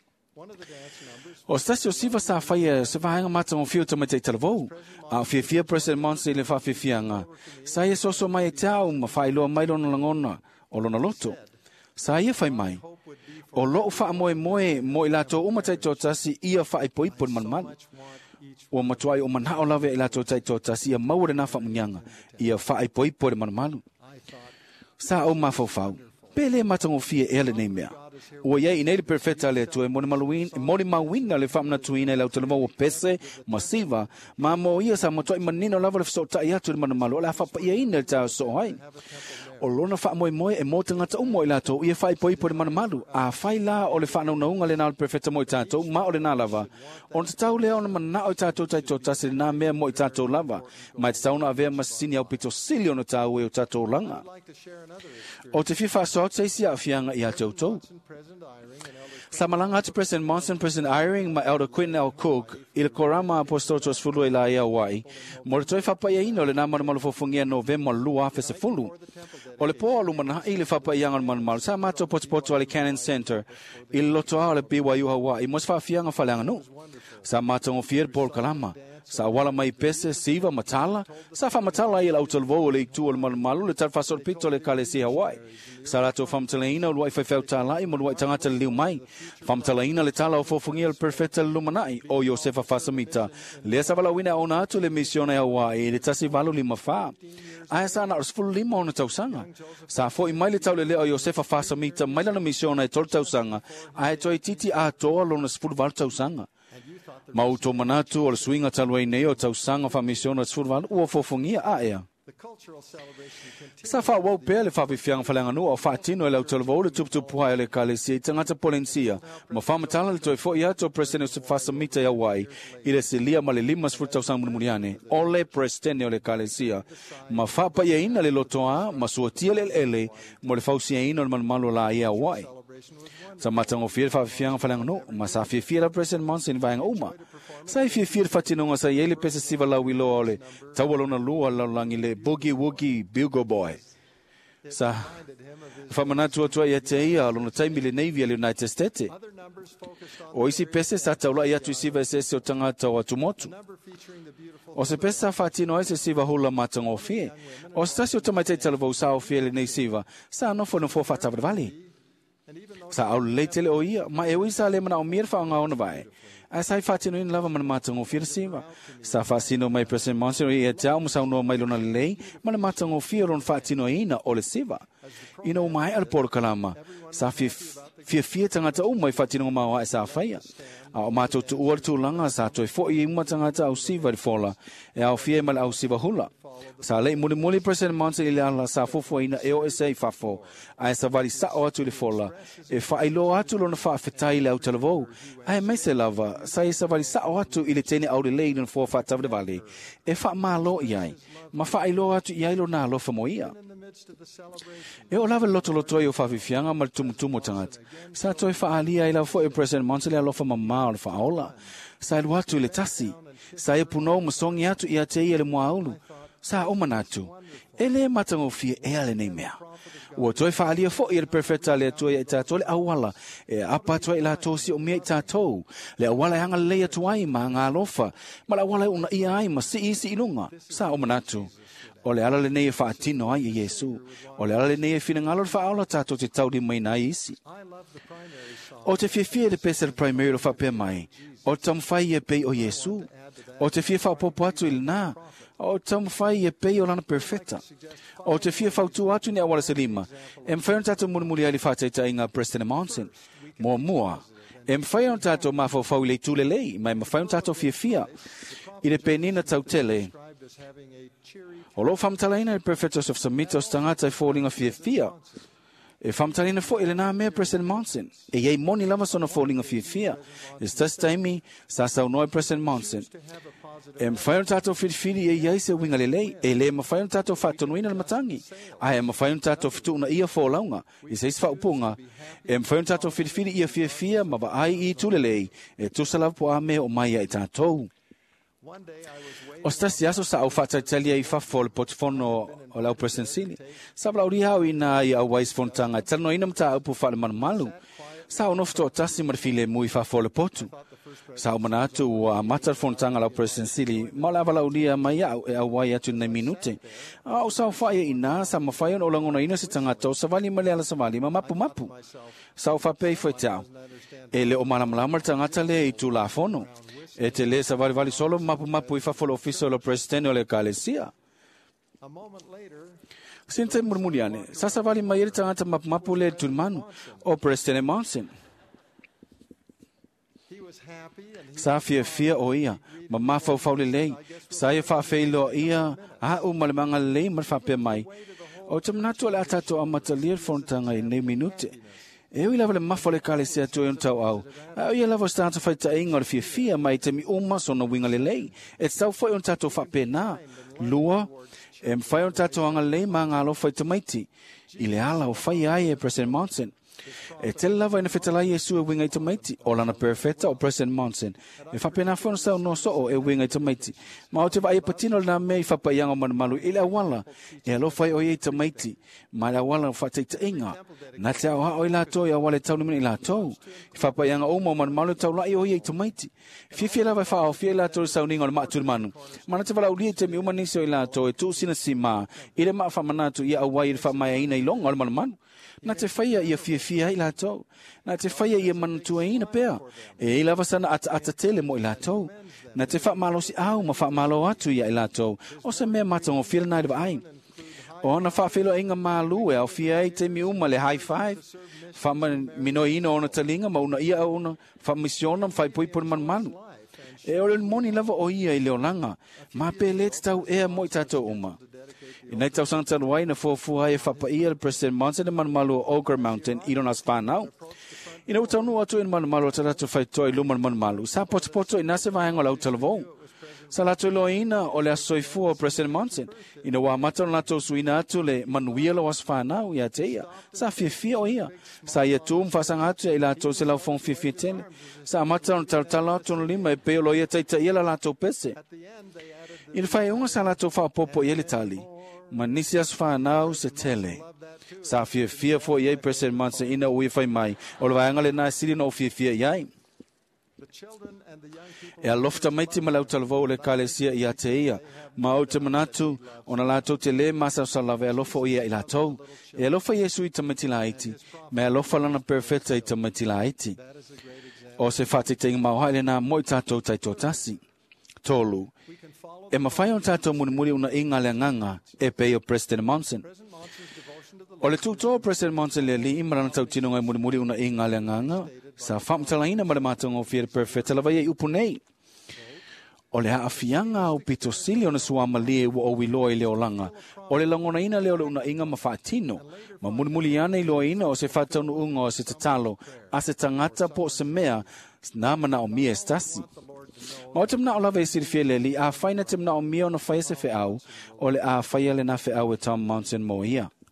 O stasi o siva sa whaia se whahenga matunga o fio tamatei talavou. A o fia President Monson le whawhiwhianga. Sa ia soso mai e tau ma whailoa mai lona langona o lona loto. Sa ia whai mai. O loo wha moe mo I lato umatai tōtasi ia wha ipo manman. O matuai o manhao lawe I lato tai tōtasi ia maure na wha munyanga. Ia wha ipo le manmanu. Sa o mawhau. Pele matango fia ele nei mea. Ua iei inei le perfecta le tu e moni mawina le whamna tuina I lau talamo o pese, masiva, ma mo ia sa matuai manino lava le fsota I atu le manamalo, la whapa ia ina le tau so hai. O lona wha moe e mo tangata umo I lato, ia whai poipo le manamalu, a whai la o le whanau naunga le nā le perfecta mo I tātou, ma o le nā lava. O te tau lea o na mana o I tātou tai tōtasi le nā mea mo I tātou lava, mai te tau na avea masini au pito sili o na tāu e o tātou langa. O te whiwha soa te isi a whianga I a tātou. Sa malanga atu President Monson, President Eyring, ma Elder Quinn L. Cook, I le korama apostotos fulu I la ia wai, mo le toi whapai ino le nā manumalu fofungia November lua fese fulu. O le poa lumana I le whapai ianga le manumalu, sa mato potopoto ale Cannon Center, I le loto a le BYU Hawaii, mo se whawhianga whaleanga no. Sa mato ngofia Paul Kalama, sa wala mai pese, siva, matala, sa wha matala I le autalvo le tu o le manumalu, le tarfasor pito le kalesi Hawaii. Sa rato whamtalaina o luai whaiwhau tālai mo luai tangata le liu mai. Whamtalaina le tala o fofungia le perfecta le lumanai o Josefa Fasamita. Lea sa walawina o na atu le misiona Hawaii le tasi walu lima wha. Aia sa na orsfulu lima o na tausanga. Sa fo I mai le tau le lea o Josefa Fasamita mai lana misiona e tol tausanga. Aia toi titi a toa lo na sfulu walu tausanga. Mauto manatu o le swinga talwai nei o tausanga fa misiona sfulu walu ua fofungia aia. Sa wha wau pēr le whawhiwhianga whalenga nua o whaatino e lau talavou le tuputupuhai o le kalesia I tangata polensia. Ma whamatala le toi fo I ato President o Fasamita I Hawaii I le silia ma le lima sfurtausang munimuniane o le President o le kalesia. Ma whapa ia ina le lotoa ma suatia le ele mo le whausia ina o le manumalo la I Hawaii. Sa matango fia le whawhiwhianga whalenga nua ma sa fia le President Monson vaenga uma. Sa I fia whatinonga sa iele pesa siva lau ilo o le tawalona lua laulangi le Boogie Woogie Bugle Boy. Sa whamanatu atua ia te ia lona taimi le Navy a le United States. O isi pese sa taula ia tu siva esese o tangata o atumotu. O se pese sa whatino ese siva hula matango o fie. O stasi o tamaitei talavou sa o fie le nei siva. Sa anofo no fo whatavare vale. Sa au leitele o ia, ma e uisa le mana o mir whaonga ona vai. A sai whatino in lava mana matango fia siva. Sa whatino mai President Monson I e tau musau noa mai lona lei, mana matango fia ron whatino ina o le siva. Ina o mai al por kalama. Sa fia tangata o mai whatino maua e sa whaia. A o mato tu uar tu langa sa toi fo I uma tangata au siva di fola. E au fia mal au siva hula. Sa lei muli President Monson I le ala sa fofo ina e o ese I fafo. A sa vali sa o atu le fola. E whailo atu lona whaafetai le au talavou. A mai se lava, sa sa vali sa o atu I le tene au le lei lona fo whaatavre vale. E wha malo iai. Ma whailo atu iai lo na alofa mo ia. midst of the celebration, E o lava loto o whawhiwhianga ma tumutumo tangata. Sa toi whaalia i lau fo e President Monson le alofa mamā o le whaola. Sa ilu atu i le tasi. Sa e punou masongi atu i a te ia le mua aulu. Sa o manatu. E le matango fie e ale nei mea. Ua toi whaalia fo i le perfecta le atua i tātou le awala. E apa toi la tosi o mea i tātou. Le awala e hanga leia tuai ma ngā lofa. Ma le awala e una i ai ma si isi ilunga. Sa o manatu. O le ala le nei e whaatino ai i Yesu. O le ala le nei e whina ngalo le whaola tātou te tauri mai na isi. I love the primary song. O te whiawhia le pesa le primary lo whapea mai. O tam whai e pei o Yesu. O te whia whapopo atu i le nā. O tam whai e pei o lana perfecta. O te whia whautu atu ni awala se lima. E mwhai on tātou murimuri ai le whātaita i ngā Preston Mountain. Mua. E mwhai on tātou mawhau le tūle lei. Mai mwhai on tātou whiawhia. I le penina tau tele. Described as having a cheery O lo whamtalaina le Prefect Joseph Samita o stangata i fōringa whiawhia. E whamtalaina fo i le nā mea President Monson. E iei moni lava sona fōringa whiawhia. E stas taimi, sa sau noi President Monson. to have a positive E mwhai on tātou whiriwhiri e iei se winga le lei. E le mwhai on tātou whātonuina le matangi. A e mwhai on tātou whituuna ia fōlaunga. I se isfa upunga. E mwhai on tātou whiriwhiri ia whiawhia ma wa ai i tūle lei. E tūsalaw po a mea o mai i tātou. one day I was waiting O stasi aso sa au whataitalia i whafo le potifono o lau presensili. Sa wlau rihau ina i au wais fontanga. Tano ina mta au pu whale manumalu. Sa au nofto o tasi marifile mui whafo le potu. Sa au manatu a matar fontanga lau presensili. Maula wala ulia mai au e au wai atu nei minute. Au sa au whaia ina sa mawhaia o langona ina si tangata o sa wali maleala sa wali ma mapu. Sa au whapei fwoi tau. E le o malamalama tangata le i tu la fono. E te le sa vali solo mapu i whafolo ofiso lo presidente o le kalesia. a moment later Sinte murmuriane, sa vali mairi tangata mapu le tulmanu o presidente Monson. he was happy and he Sa fia o ia, ma mafau le lei, sa ia whawheilo ia, a umalemanga lei mar whape mai. O te manatu le atato a matalir fontanga i nei minute. E ui lava le mafo le kalesia tu e un tau au. A ui lava stata whaita inga o le fia mai te mi uma so na winga le lei. E tau whai un tato whape nā. Lua, e mwhai un tato anga lei ma ngalo whaita maiti. I le ala o whai ai e President Monson. E tele lava ina whetalai e su e winga i tamaiti. O lana perfecta o President Monson. E whapena whanu sau no so o e winga i tamaiti. Ma o te vai e patino le nā mea i whapaianga manumalu i le awala. E alo whai o i tamaiti. Ma le awala o whateita inga. Na te au hao i lātou i awale tau limina i lātou. I whapaianga o mo manumalu tau lai o i tamaiti. Fia lava whao fia i lātou i sau ninga o le māturi manu. Mana te wala ulia te mi umanisi o i lātou e tū sina si mā. I le maa whamanatu i awai i le whamaya ina i longa o le manumanu. Na te whaia ia fia i lātou. Na te whaia ia manatua ina pēr. E i lava sana ata tele mo i lātou. Na te whaamalo si au ma whaamalo atu ia i lātou. O se mea matango whira nai rewa ai. O na whaafelo inga mālu e au fia i te mi uma le high five. Whaama mino ina o na talinga ma una ia au na whaamisiona mwhai pui puri manu. E o le moni lava o ia i leolanga. Ma pe le te tau ea mo i tātou uma. I nei tau sanga tanu wai na fuafua e whapaia le President Monson e manumalu o Ogre Mountain i rona whanau. I na utau nu atu i manumalu o taratu whaitoa i luma manumalu. Sa poto i nase vahenga lau talavou. Sa lato lo ina o le asoifua o President Monson. I na wā mata o lato suina atu le manuia lo as whanau i a te ia. Sa fia o ia. Sa ia tūm whasanga atu i lato se lau fong fia tele. Sa mata o talatala atu no lima e peo lo ia taita ia la lato pese. at the end they added I le whai unga sa lato whapopo i ele tali. Ma nisi as whanau se tele. Sa fia fo iei President Monson ina ui whai mai. O le waanga le nā siri no fia iei. the children and the young people E alofta maiti ma lau talavou le kalesia i a te ia. Ma o te manatu, o na lātou te le masa o salawe alofa o ia i lātou. E alofa Yesu i tamati la iti. Me alofa lana perfecta i tamati la iti. that is a great example O se whate te inga mauhai le nā moi tātou taito tasi. Tolu. we can follow E mawhai on tātou murimuri una inga le nganga e pei o President Monson. President Monson's devotion to the O le tūtō President Monson le li imarana tau tino ngai murimuri una inga le nganga. Sa whamtalaina ma le mātango o whiere perfecta la vai e upu nei. O le haafianga o pito sili o na suama lie wa o wiloa i leo langa. O le langona ina leo le una inga ma whaatino. Ma mulimuli ana i loa ina o se whaataunu unga o se tatalo. A se tangata po se mea nā mana o mia stasi. Ma o te mna o lawa e siri fie li, a whaina te mna o mia o na whaia se whe au. O le a whaia le na whe au e Tom Mountain mo ia.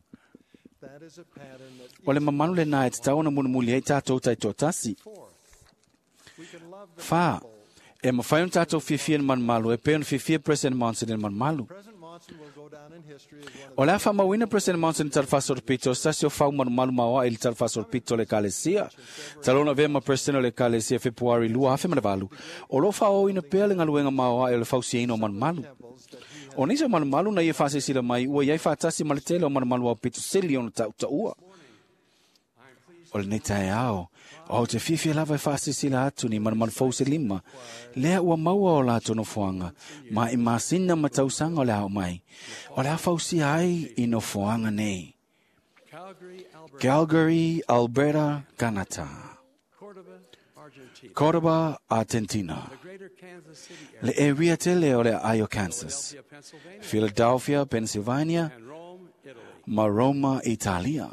is a pattern that O le mamalu le nā e te tau na mulimuli e tātou tai tō tasi. we can love the Whā, e mawhai on tātou whiwhia na manmalu, e pēo na whiwhia President Monson na manmalu. President Monson will go down in history as one of O lea whamawina President Monson i tarwhaso pito, sasi o whau manmalu maua i tarwhaso pito le kalesia. Talona vema President le kalesia Februari lua hafe manawalu. O lo whao ina pēo le ngaluenga maua e le whausiaino manmalu. O nisa manmalu na ia whase sila mai, ua iai whatasi maletele o manmalu au pito sili o na tau taua. O le netai ao, o te whiwhia lava e whase sila atu ni manmalu fause lima, lea ua maua o la tono fuanga, ma i masina matausanga o le hao mai. O le hawhausi ai i no fuanga nei. Calgary, Alberta, Calgary, Alberta, Canada. Cordoba, Argentina, Cordoba, Argentina. the greater Kansas City Le area, area tele o le Ayo, Kansas. Pennsylvania, Philadelphia, Pennsylvania, and Rome, Italy. ma Roma, Italia.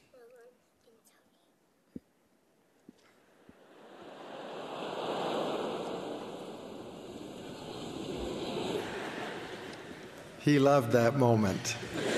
He loved that moment.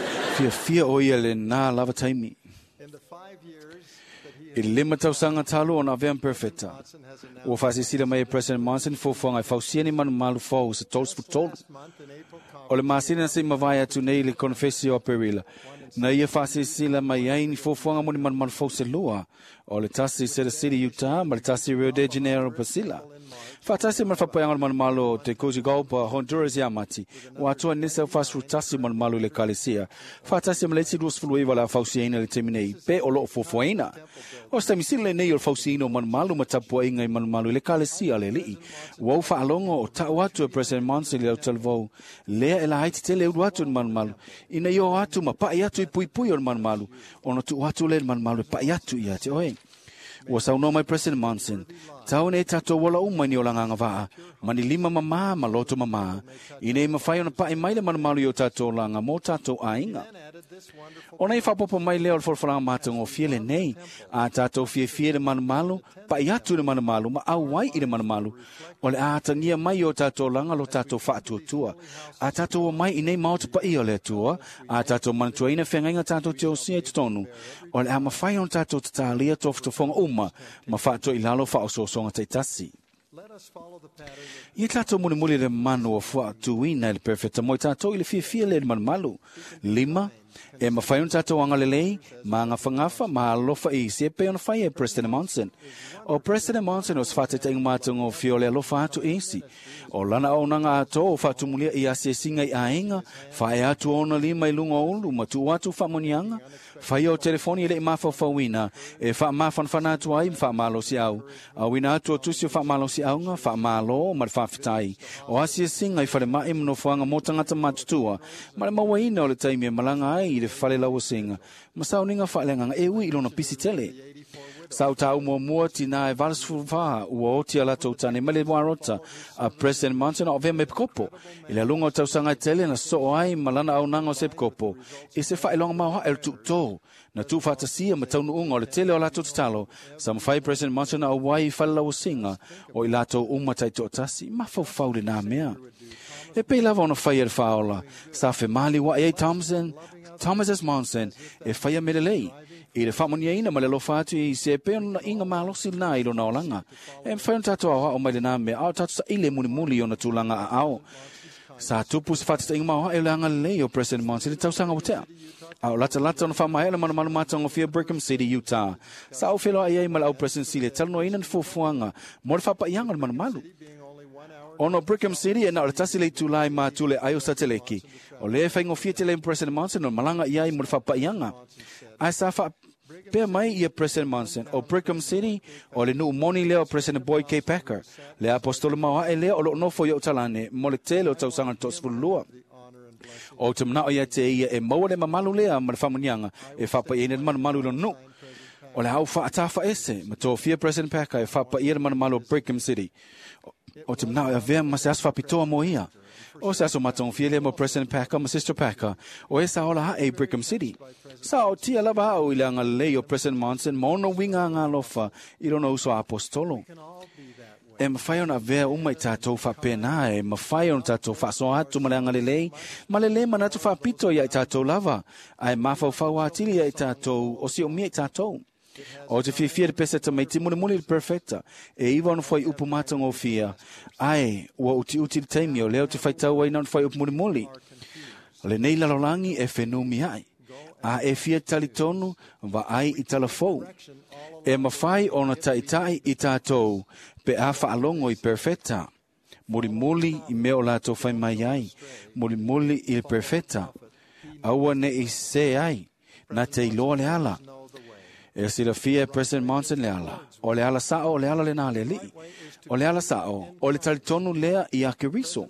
Fia o ia le nā lava taimi. In the 5 years that he I lima tausanga talo o na vea perfecta. Monson has announced Ua whasisira mai President Monson fofonga i whausia ni manumalu fau sa tolus fu tolu. last month in April, O le masina se mawai atu nei le confessio perila. Na ia whasisila mai ai ni fofonga mo ni manumalu fau se lua. O le tasi Cedar City, Utah, ma le tasi Rio de Janeiro, Pasila. Whatasi ma whapoianga manumalu o te Tegucigalpa, Honduras ia mati. Ua atua nisa whasru tasi manumalu le kalesia. Whatasi ma leiti duas fuluiwa la fausiaina le teminei. Pe o loo fofoaina. O sta misile nei o fausiino manumalu ma tapua inga i manumalu le kalesia le lii. Ua ufa alongo o tau atu e President Monson le au talvou. Lea e la haiti tele udu atu ni manumalu. Ina yo atu ma pai atu i pui pui o ni manumalu. Ona tu atu le manumalu e pai atu i ate oe. Ua sauno mai President Monson. Tau ne tato wala umai ni o langanga waa. Mani lima mama ma loto mama. Ina i mawhai ona pai mai le manumalu i o tato langa mo tato a inga. then added this wonderful Ona i whapopo mai leo le whalawhalanga mātanga o fiele nei. A tātou fie le manumalu, pai atu le manumalu, ma au wai i le manumalu. O le ātangia mai o tātou langa lo tātou whaatua. A tātou o mai i nei maota pai o le atua. A tātou manatua ina whengainga tātou te o sia i tutonu. O le a mawhai on tātou tatalia tofu tofonga uma, ma whaatua i lalo whaososonga teitasi. let us follow the pattern of Ia tātou muli le manu o whaatuina i le perfecta mo i tātou i le fia le manumalu. Lima, e mawhai on tātou anga lelei, ma nga whangafa, ma alofa i se pe on whai e President Monson. O President Monson o sfate te ingamatanga o fio le alofa atu isi. O lana o nanga ato o whaatumulia i ase singa i ainga, whae atu ona lima i lunga olu, ma tu atu whamonianga. Whai o telefoni le i mawhawhawina, e wha mawhanwhana atu ai mwha malo si au. A wina atu o tusi o wha malo si au nga, wha malo ma le whawhitai. O asia singa i whare mai mno whanga mo tangata matutua, ma le mawaina o le taimi e malanga ai i le whale lawa singa. Ma sau ninga whaelanga e ui ilona pisi tele. Sau tau mua tina e valasfu wha ua oti ala tau tane mele warota a President Monson o vea mepkopo. I le lunga o tau sanga tele na so ai malana au nanga o sepkopo. I se whaelonga maua el tu tō. Na tu whatasia ma taunu unga o le tele o lato tatalo. Sa mawhai President Monson a wai whalela o singa o i lato umatai to tasi. Ma fau le nā mea. E pei lava ona whai e whaola. Sa whe mali wa e Thomas S. Monson e whai a merelei. I le whamonia ina ma le lofa atu i se pe ona inga malosi nā i lo naolanga. E mwhai on tato awa o mai le nā mea. Ao tato sa ile muli o na tūlanga a ao. Sa tupu se whatata inga maua e le anga lei o President Monson i tausanga watea. Ao lata ona whamahela mana manu matanga o fia Brigham City, Utah. Sa au whelo ai ma le au President Sile talano ina ni fuafuanga. Mo le whapa ianga le manu malu. Ono Brigham City e na o le tasi le tūlai mātule ai o sateleki. O le whaingo fia te le President Monson o malanga iai mo le whapa ianga. Ai sa wha pea mai ia President Monson o Brigham City o le nuu moni leo President Boyd K. Packer. Le apostolo maua e leo o lo nofo i o talane mo le tele o tausanga tosfulua. O te mana o ia te ia e maua le mamalu lea ma le whamunianga e whapa i ene le manumalu lo nu. O le hau whaatafa ese ma tō fia President Packer e whapa i ene manumalu o Brigham City. O te mana o ia vea ma se aso whapitoa mo ia. O se aso matong fia le mo President Packer ma Sister Packer o e sa ola ha e Brigham City. Sa o tia lava au i le anga lei o President Monson ma ono winga ngā lofa i rono uso apostolo. e mawhai ona vea uma I tātou whapena, e mawhai ona tātou whasoa atu malanga lelei, ma lelei manatu whapito ia I tātou lava, ai mawhau atili ia I tātou, o si o mia I tātou. O te whiwhia de pesa tamai timune muli de perfecta, e iwa ona whai upu matang o fia, ai, ua uti de taimi o leo te whaitau ai na whai upu muli. Le nei lalolangi e whenumi ai. A e fia tali tonu, wa ai I talafou. E mawhai ona taitai I tātou, pe a whaalongo I perfecta. Muli I meo lato whai mai ai. Muli I perfecta. Aua ne I se ai. Na te iloa le ala. E sila fia President Monson le ala. O le ala sao, o le ala le nā le li. O le ala sao, o le tali tonu lea I ake riso.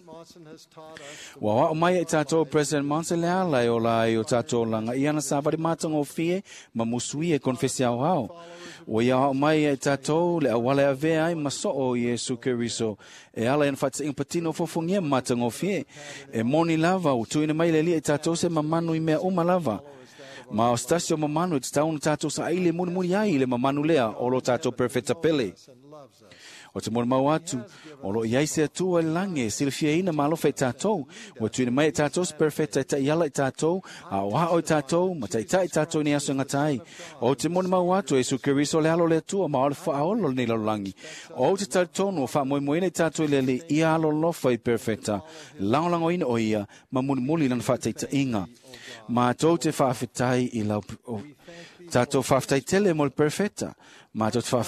Wa o mai I tātou President Monson le ala e o lai o tātou langa I ana sāwari mātang o fie ma musui e konfesi au hao. O ia o mai I tātou le awale a vea ai maso o Yesu Keriso e ala en whata inga patino fofongia mātang o fie. E moni lava o tuina mai le li I tātou se mamanu I mea uma lava. Ma o stasio mamanu I tātou tātou sa aile muni ai le mamanu lea o lo tātou perfecta pele. O te mora mau atu, o lo iai se atua lange, silfia ina malo fai tātou, wa tuina mai tātou se perfecta I ta iala I tātou, a o hao I tātou, ma ta I tātou ni aso ngatai. O te mora mau atu, Yesu Keriso le alo le atua, ma o le whaolo ni lalangi. O te talitonu, o wha moimoina I tātou le li, ia alo lofa I perfecta, langolango ina o ia, ma muli lan whataita inga. Ma tau te whawhetai I lau, tātou whawhetai tele mo le perfecta. Ma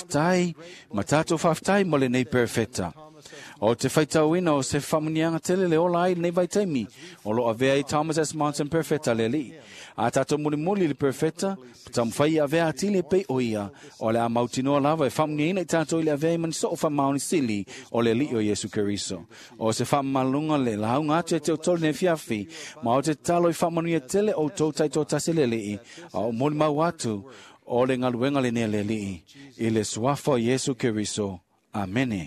tātou whawhetai mo le nei perfecta. O te whaitau ina o se whamunianga tele le ola ai nei vai taimi. O lo avea I Thomas S. Monson perfecta le li. A tātou muli le perfecta, tam whai avea atile pei o ia. O le a mautinoa lava e whamunianga I tātou I le avea I mani so o whamaoni sili o le li o Yesu Keriso. O se whamalunga le launga atu e te o tolu ne fiafi. Ma o te talo I whamanuia tele o tau taito tase le li. O muli mau atu. O le ngaluenga le nea le li. I le suafa o Yesu Keriso. Amene.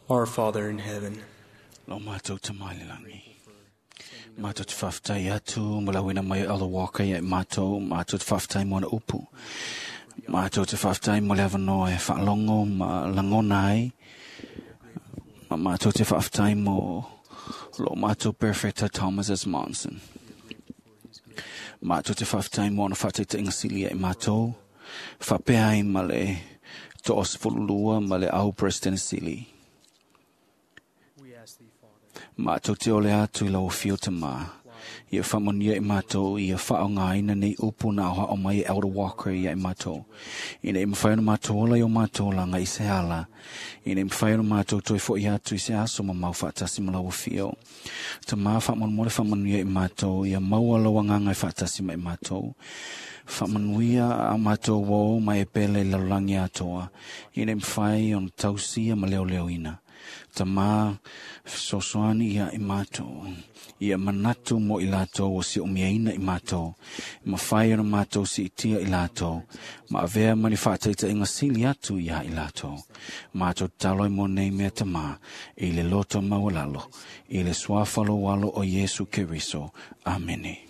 Our Father in heaven, Lo mātou te mailangi. Mātou te whaftai atu, mulawina mai ala waka ia mātou te whaftai moana upu. Mātou te whaftai mo le avanoa e whaalongo ma langona ai. Mātou te whaftai mo lo mātou perfecta Thomas S. Monson. Mātou te whaftai mo na whatai te ingasili e mātou. Whapea ai ma le to osfululua ma le au Preston Sili. Mātou te ole atu I lau whio te mā. Ia whamonia I mātou, ia whaonga ina nei upu na oha o mai Elder Walker ia I mātou. Ina I mawhai o mātou ola I o mātou langa I se ala. Ina I mawhai o mātou toi fo I atu I se aso ma mau whaatasi ma lau whio. Ta mā whamon whamonia I mātou, ia maua lau anganga I whaatasi ma I mātou. Whamanuia a mātou wō mai e pele laulangi atoa. Ina I mawhai on tausia ma leo leo ina. Ta mā sosoani ia I mātou. Ia manatu mo I lātou o si umiaina I mātou. Ma whai ana mātou si itia I lātou. Ma avea mani whaataita inga sili atu ia I lātou. Mātou taloi mo nei mea ta mā. I le loto mawalalo. I le swafalo walo o Yesu Keriso. Amene.